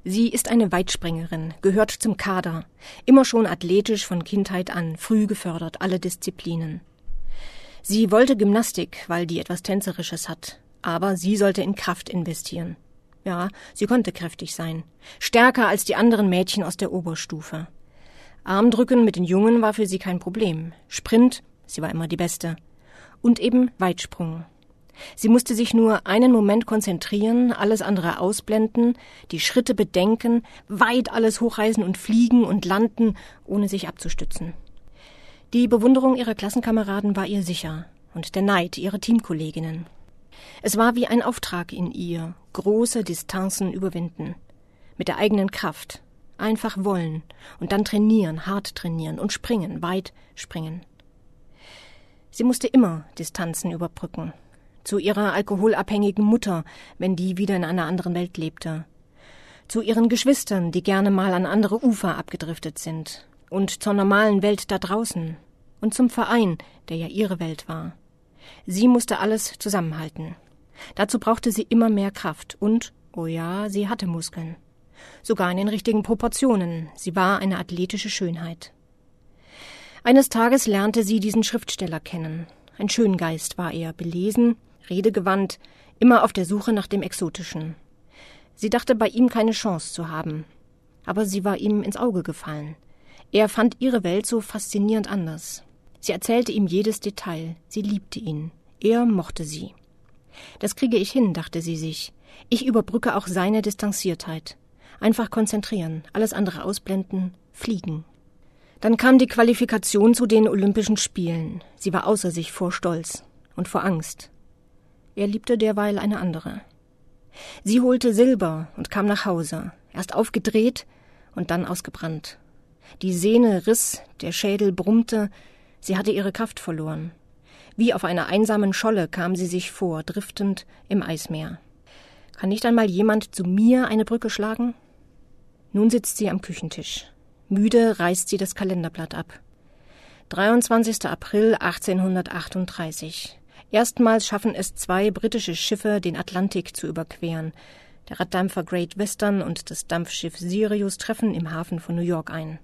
Sie ist eine Weitspringerin, gehört zum Kader, immer schon athletisch von Kindheit an, früh gefördert, alle Disziplinen. Sie wollte Gymnastik, weil die etwas Tänzerisches hat, aber sie sollte in Kraft investieren. Ja, sie konnte kräftig sein, stärker als die anderen Mädchen aus der Oberstufe. Armdrücken mit den Jungen war für sie kein Problem. Sprint, sie war immer die Beste. Und eben Weitsprung. Sie musste sich nur einen Moment konzentrieren, alles andere ausblenden, die Schritte bedenken, weit alles hochreißen und fliegen und landen, ohne sich abzustützen. Die Bewunderung ihrer Klassenkameraden war ihr sicher und der Neid ihrer Teamkolleginnen. Es war wie ein Auftrag in ihr, große Distanzen überwinden. Mit der eigenen Kraft. Einfach wollen und dann trainieren, hart trainieren und springen, weit springen. Sie musste immer Distanzen überbrücken. Zu ihrer alkoholabhängigen Mutter, wenn die wieder in einer anderen Welt lebte. Zu ihren Geschwistern, die gerne mal an andere Ufer abgedriftet sind. Und zur normalen Welt da draußen. Und zum Verein, der ja ihre Welt war. Sie musste alles zusammenhalten. Dazu brauchte sie immer mehr Kraft und, oh ja, sie hatte Muskeln. Sogar in den richtigen Proportionen. Sie war eine athletische Schönheit. Eines Tages lernte sie diesen Schriftsteller kennen. Ein Schöngeist war er, belesen, redegewandt, immer auf der Suche nach dem Exotischen. Sie dachte, bei ihm keine Chance zu haben. Aber sie war ihm ins Auge gefallen. Er fand ihre Welt so faszinierend anders. Sie erzählte ihm jedes Detail. Sie liebte ihn. Er mochte sie. Das kriege ich hin, dachte sie sich. Ich überbrücke auch seine Distanziertheit. Einfach konzentrieren, alles andere ausblenden, fliegen. Dann kam die Qualifikation zu den Olympischen Spielen. Sie war außer sich vor Stolz und vor Angst. Er liebte derweil eine andere. Sie holte Silber und kam nach Hause, erst aufgedreht und dann ausgebrannt. Die Sehne riss, der Schädel brummte, sie hatte ihre Kraft verloren. Wie auf einer einsamen Scholle kam sie sich vor, driftend im Eismeer. Kann nicht einmal jemand zu mir eine Brücke schlagen? Nun sitzt sie am Küchentisch. Müde reißt sie das Kalenderblatt ab. 23. April 1838. Erstmals schaffen es 2 britische Schiffe, den Atlantik zu überqueren. Der Raddampfer Great Western und das Dampfschiff Sirius treffen im Hafen von New York ein.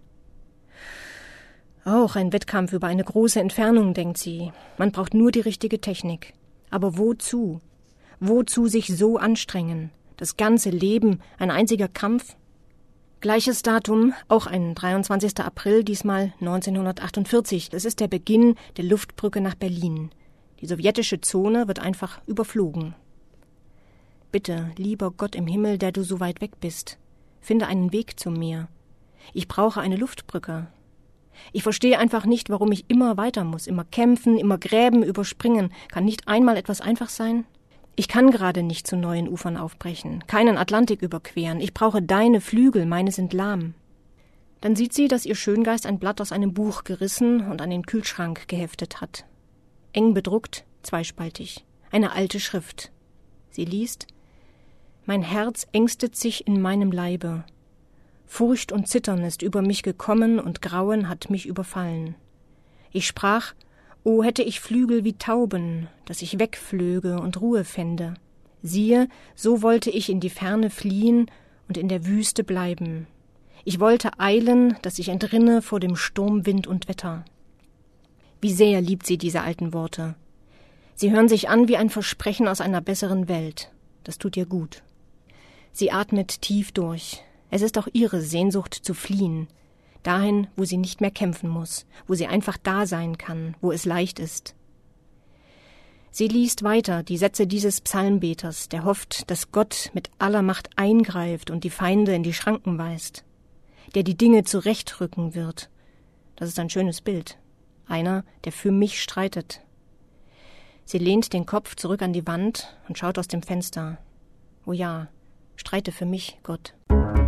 Auch ein Wettkampf über eine große Entfernung, denkt sie. Man braucht nur die richtige Technik. Aber wozu? Wozu sich so anstrengen? Das ganze Leben, ein einziger Kampf? Gleiches Datum, auch ein 23. April, diesmal 1948. Das ist der Beginn der Luftbrücke nach Berlin. Die sowjetische Zone wird einfach überflogen. Bitte, lieber Gott im Himmel, der du so weit weg bist, finde einen Weg zu mir. Ich brauche eine Luftbrücke. Ich verstehe einfach nicht, warum ich immer weiter muss, immer kämpfen, immer Gräben überspringen. Kann nicht einmal etwas einfach sein? Ich kann gerade nicht zu neuen Ufern aufbrechen, keinen Atlantik überqueren. Ich brauche deine Flügel, meine sind lahm. Dann sieht sie, dass ihr Schöngeist ein Blatt aus einem Buch gerissen und an den Kühlschrank geheftet hat. Eng bedruckt, zweispaltig, eine alte Schrift. Sie liest: Mein Herz ängstet sich in meinem Leibe. Furcht und Zittern ist über mich gekommen und Grauen hat mich überfallen. Ich sprach: O, hätte ich Flügel wie Tauben, dass ich wegflöge und Ruhe fände. Siehe, so wollte ich in die Ferne fliehen und in der Wüste bleiben. Ich wollte eilen, dass ich entrinne vor dem Sturm, Wind und Wetter. Wie sehr liebt sie diese alten Worte. Sie hören sich an wie ein Versprechen aus einer besseren Welt. Das tut ihr gut. Sie atmet tief durch. Es ist auch ihre Sehnsucht zu fliehen. Dahin, wo sie nicht mehr kämpfen muss, wo sie einfach da sein kann, wo es leicht ist. Sie liest weiter die Sätze dieses Psalmbeters, der hofft, dass Gott mit aller Macht eingreift und die Feinde in die Schranken weist, der die Dinge zurechtrücken wird. Das ist ein schönes Bild. Einer, der für mich streitet. Sie lehnt den Kopf zurück an die Wand und schaut aus dem Fenster. Oh ja, streite für mich, Gott.